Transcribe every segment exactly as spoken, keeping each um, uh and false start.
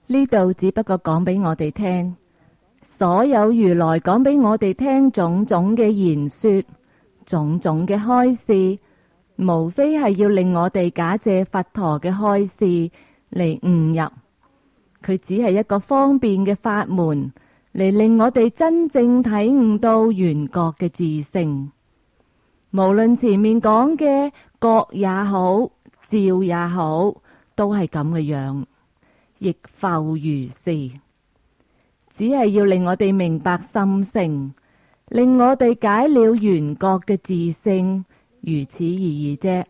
呢度只不過講俾我哋聽，所有如來講俾我哋聽種種嘅言說，種種嘅開示，無非係要令我哋假借佛陀嘅開示嚟悟入。佢只係一個方便嘅法門，嚟令我哋真正體悟到緣覺嘅自性。無論前面講嘅覺也好，照也好，都係咁嘅樣，亦復如是。只係要令我哋明白心性，令我哋解了緣覺嘅自性，如此而已啫。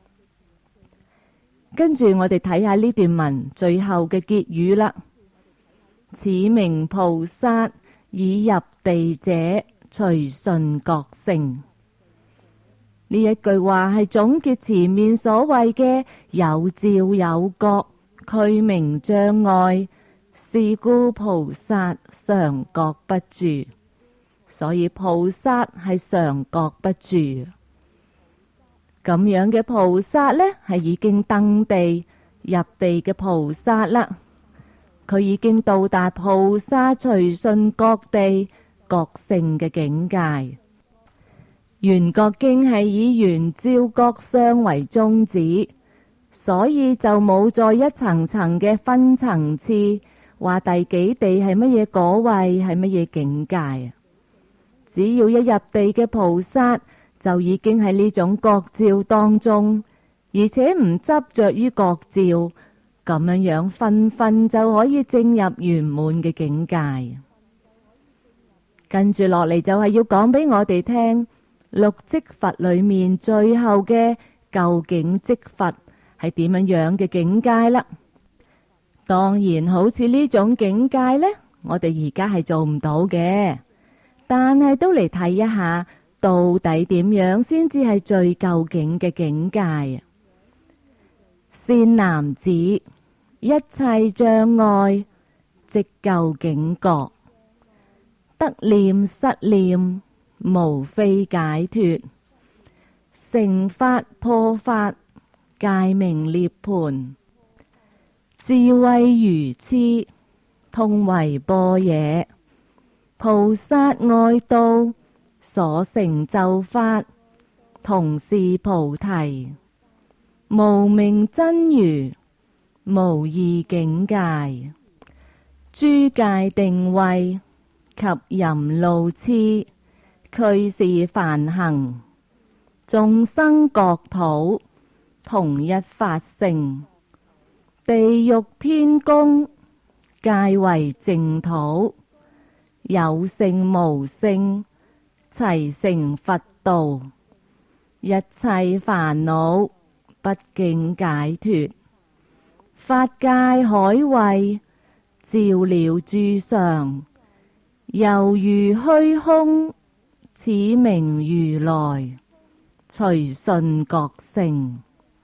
跟住我哋睇下呢段文最後嘅結語啦。此名菩薩已入地者，隨順覺性。呢一句話係總結前面所謂嘅有照有覺，俱名障礙，是故菩薩常覺不住。所以菩薩係常覺不住。咁樣嘅菩薩呢，係已經登地入地嘅菩薩啦。佢已經到達菩薩隨順覺地覺性嘅境界。緣覺經係以緣照覺相為宗旨，所以就冇再一層層嘅分層次，話第幾地係乜嘢果位，係乜嘢境界。只要一入地嘅菩薩，就已經喺呢種覺照當中，而且唔執着於覺照，咁樣樣分分就可以證入圓滿嘅境界。跟住落嚟就係要講俾我哋聽，六即佛裏面最後嘅究竟即佛係點樣樣嘅境界啦。當然好似呢種境界呢，我哋而家係做唔到嘅，但係都嚟睇一下到底點樣先至係最究竟嘅境界。善男子，一切障礙即究竟覺，得念失念無非解脫，成法破法界名涅槃，智慧愚癡通為般若，菩薩愛道所成就法同是菩提，無明真如無異境界，諸界定位及淫怒痴俱是梵行，眾生國土同一法性，地獄天宮皆為淨土，有性無性齊成佛道，一切煩惱畢竟解脫，法界海慧照了諸相，猶如虛空，此名如來隨順覺性。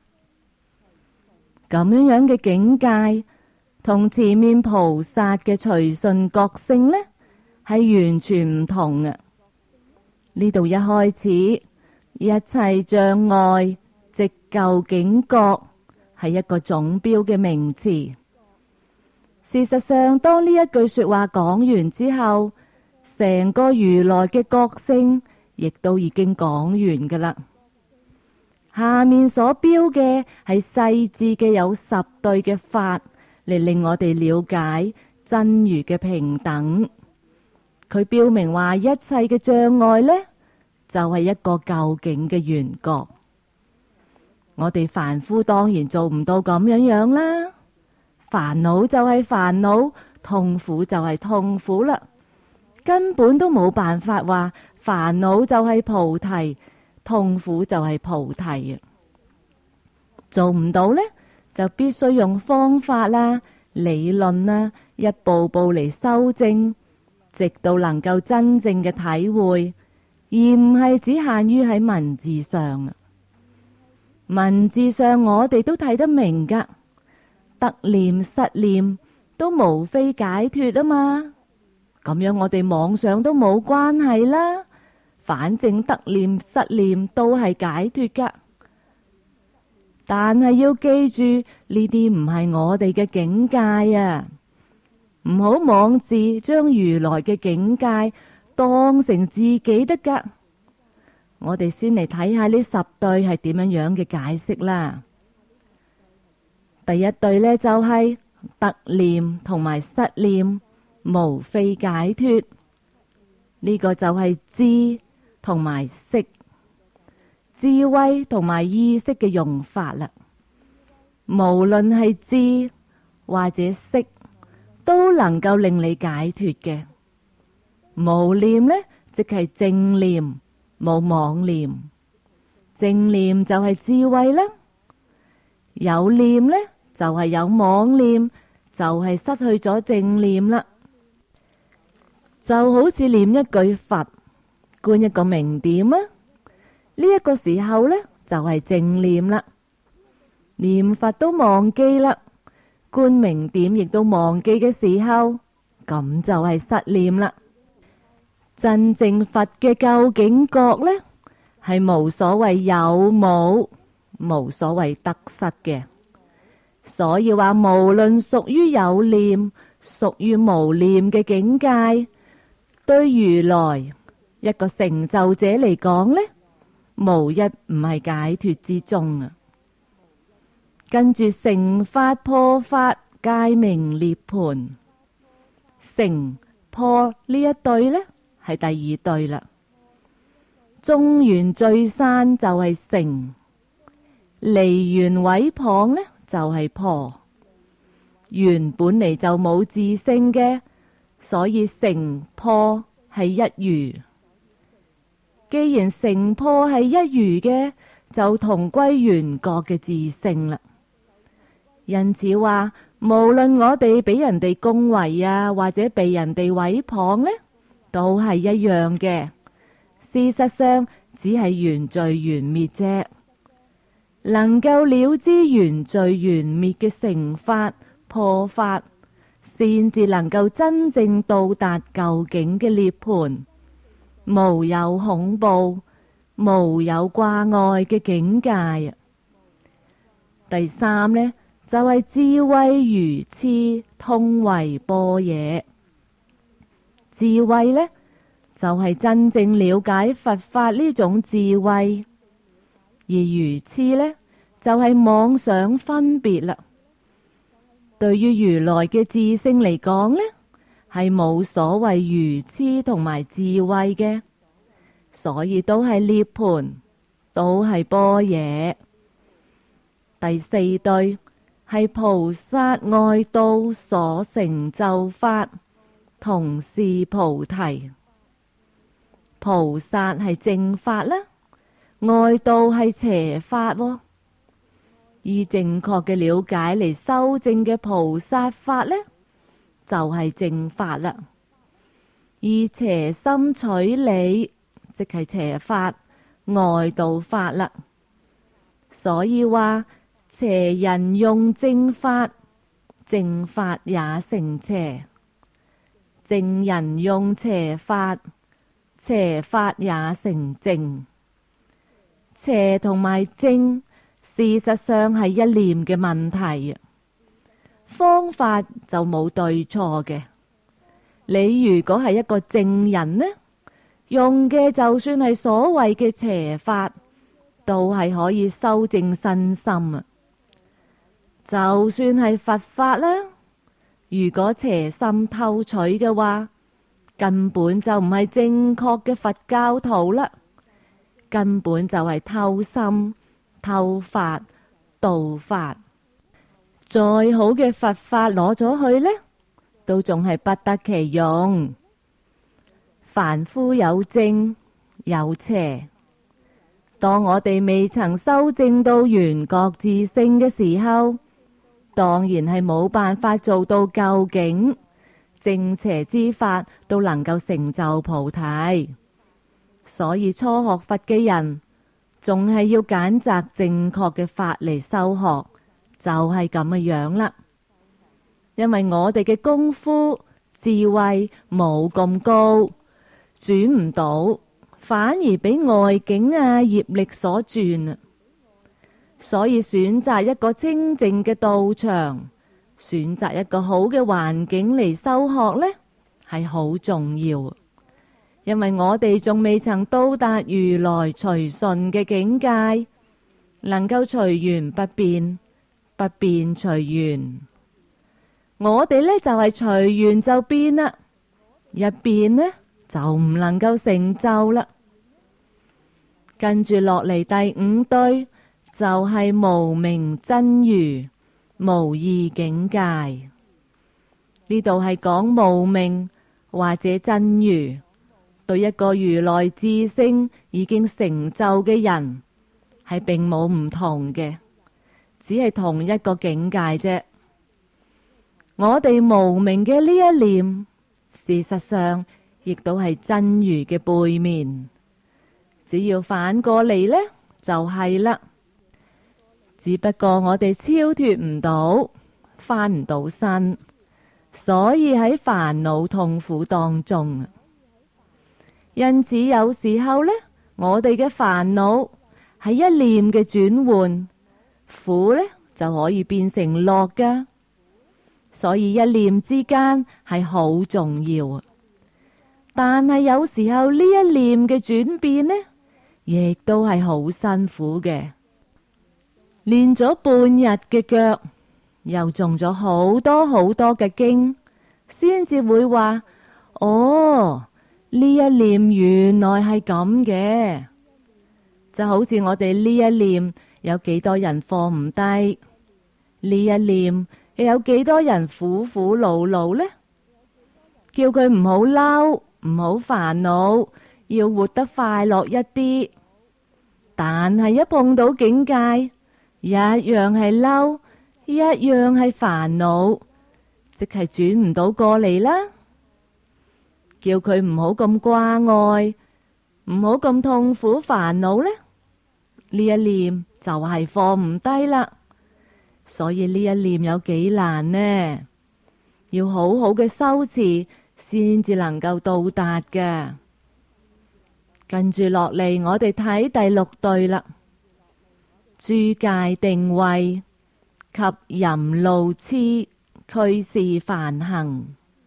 咁樣樣嘅境界，同前面菩薩嘅隨順覺性呢，係完全唔同嘅。呢度一開始，一切障礙即究竟覺係一個總標嘅名詞。事實上，當呢一句說話講完之後，成個如來嘅覺性亦都已經講完噶啦。下面所標嘅係細緻嘅有十對嘅法，嚟令我哋了解真如嘅平等。佢標明話一切嘅障礙呢，就係一個究竟嘅緣覺。我哋凡夫當然做唔到咁樣樣啦。煩惱就係煩惱，痛苦就係痛苦啦，根本都冇辦法話煩惱就係菩提，痛苦就係菩提啊！做唔到呢，就必須用方法啦、理論啦，一步步嚟修正，直到能夠真正嘅體會，而唔係只限於喺文字上。文字上我哋都睇得明噶，得念失念都無非解脫啊嘛，咁樣我哋妄想都冇關係啦，反正得念失念都係解脫噶。但係要記住，呢啲唔係我哋嘅境界啊， 唔好妄自將如來嘅境界當成自己得噶。我哋先嚟睇下呢十對係點樣樣嘅解釋啦。第一對呢，就係、是、特念同埋失念無非解脫，呢、這個就係智同埋識，智慧同埋意識嘅用法啦。無論係智或者識，都能夠令你解脫嘅。無念呢，即係正念，冇妄念。正念就係智慧啦，有念呢，就係有妄念，就係失去咗正念啦。就好似念一句佛，觀一個明點啊，呢一個時候呢，就係正念啦。念佛都忘記啦，觀明點亦都忘記嘅時候，咁就係失念啦。真正佛嘅究竟覺呢，係無所謂有冇，無所謂得失嘅。所以話無論屬於有念，屬於無念嘅境界，對如來一個成就者嚟講呢，無一唔係解脫之中啊。跟住成法破法界名涅槃，成破呢一對呢，係第二對啦。眾緣聚散就係成，離緣毀謗呢就係破。緣本嚟就冇自性嘅，所以成破係一如。既然成破係一如嘅，就同歸緣覺嘅自性啦。因此話，無論我哋俾人哋恭維啊，或者被人哋毀謗呢，都係一樣嘅。事實上，只係緣聚緣滅啫。能夠了知緣聚緣滅嘅成法破法，先至能夠真正到達究竟嘅涅槃，無有恐怖、無有掛礙嘅境界。第三呢，就係、是、智慧如痴通為般若。智慧呢，就係、是、真正了解佛法呢種智慧，而如痴呢，就係、是、妄想分別啦。對於如來嘅自性嚟講呢，係冇所謂愚痴同埋智慧嘅，所以都係涅槃，都係般若。第四對係菩薩外道所成就法，同是菩提。菩薩係正法啦，外道係邪法喎。以正確嘅了解嚟修正嘅菩薩法呢，就係、是、正法啦。以邪心取理，即係邪法、外道法啦。所以話邪人用正法，正法也成邪；正人用邪法，邪法也成正。邪同埋正，事實上係一念嘅問題，方法就冇對錯嘅。你如果係一個正人呢，用嘅就算係所謂嘅邪法，都係可以修正身心啊。就算係佛法啦，如果邪心偷取嘅話，根本就唔係正確嘅佛教徒啦，根本就係偷心、偷法、盜法。再好嘅佛法攞咗去呢，都仲係不得其用。凡夫有正有邪，當我哋未曾修正到緣覺自性嘅時候，當然係冇辦法做到究竟正邪之法都能夠成就菩提。所以初學佛嘅人仲係要揀擇正確嘅法嚟修學，就係咁嘅樣啦。因為我哋嘅功夫智慧冇咁高，轉唔到，反而俾外境啊業力所轉啊。所以選擇一個清淨嘅道場， 選擇一個好嘅環境嚟修學呢，係好重要。因為我哋仲未曾到達如來隨順嘅境界，能夠隨緣不變，不變隨緣。我哋呢就係隨緣就變啦，一變呢就唔能夠成就啦。跟住落嚟第五對就係無明真如無異境界。呢度係講無明或者真如，對一個如來智性已經成就嘅人係並冇唔同嘅，只係同一個境界啫。我哋無明嘅呢一念，事實上亦都係真如嘅背面。只要反過嚟呢，就係啦。只不過我哋超脱唔到，翻唔到身，所以喺煩惱痛苦當中。因此有時候呢，我哋嘅煩惱係一念嘅轉換，苦呢就可以變成樂㗎。所以一念之間係好重要。但係有時候呢一念嘅轉變呢，亦都係好辛苦嘅。練咗半日嘅腳，又誦咗好多好多嘅經，先至會話：哦，呢一念原來係咁嘅。就好似我哋呢一念有幾多人放唔低，呢一念又有幾多人苦苦惱惱呢？叫佢唔好嬲，唔好煩惱，要活得快樂一啲。但係一碰到境界，一樣係嬲，一樣係煩惱，即係轉唔到過嚟啦。叫佢唔好咁掛礙，唔好咁痛苦煩惱呢，呢一念就係放唔低啦。所以呢一念有幾難呢？要好好嘅修持先至能夠到達嘅。跟住落嚟，我哋睇第六對啦。諸戒定慧及淫怒癡，俱是梵行。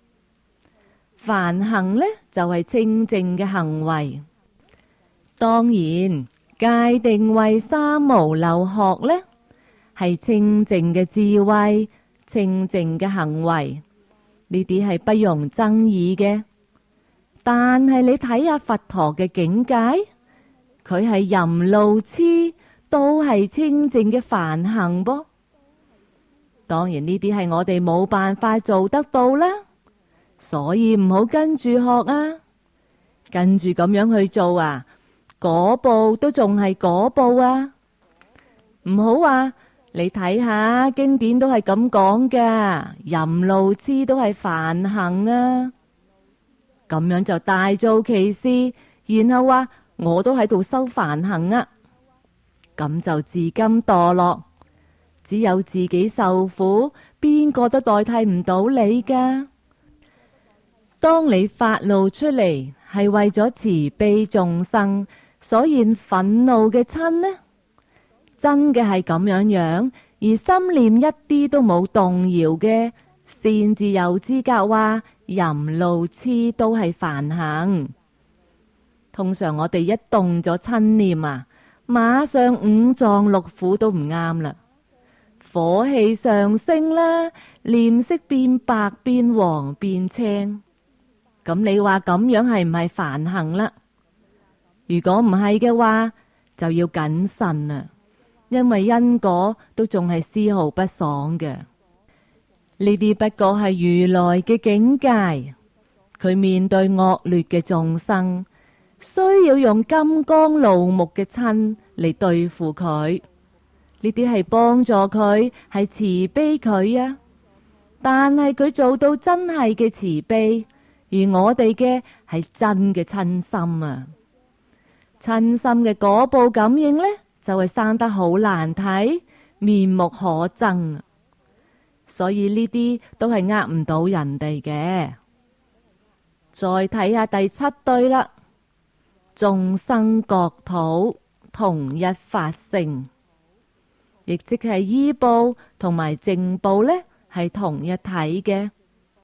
梵行呢就係清淨嘅行為。當然，戒定慧三無漏學呢係清淨嘅智慧，清淨嘅行為，呢啲係不容爭議嘅。但係你睇下佛陀嘅境界，佢係淫怒癡都係清淨嘅梵行噃。當然呢啲係我哋冇辦法做得到啦，所以唔好跟住學啊，跟住咁樣去做啊，嗰步都仲係嗰步啊。唔好話你睇下經典都係咁講㗎，淫怒癡都係梵行啊，咁樣就大做其事，然後話我都喺度修梵行啊，咁就自甘墮落，只有自己受苦，邊個都代替唔到你噶。當你發怒出嚟係為咗慈悲眾生，所現憤怒嘅瞋呢，真嘅係咁樣樣，而心念一啲都冇動搖嘅，先至有資格話淫怒癡都係梵行。通常我哋一動咗瞋念啊，馬上五臟六腑都唔啱啦，火氣上升啦，臉色變白變黃變青。咁你話咁樣係唔係梵行啦？如果唔係嘅話，就要謹慎啦，因為因果都仲係絲毫不爽嘅。呢啲不過係如來嘅境界，佢面對惡劣嘅眾生，需要用金剛怒目嘅瞋嚟對付佢。呢啲係幫助佢，係慈悲佢啊。但係佢做到真係嘅慈悲，而我哋嘅係真嘅瞋心啊。瞋心嘅果報感應呢，就係生得好難睇，面目可憎。所以呢啲都係呃唔到人哋嘅。再睇下第七對啦。眾生國土同一法性，亦即係依報同埋淨報呢係同一體嘅。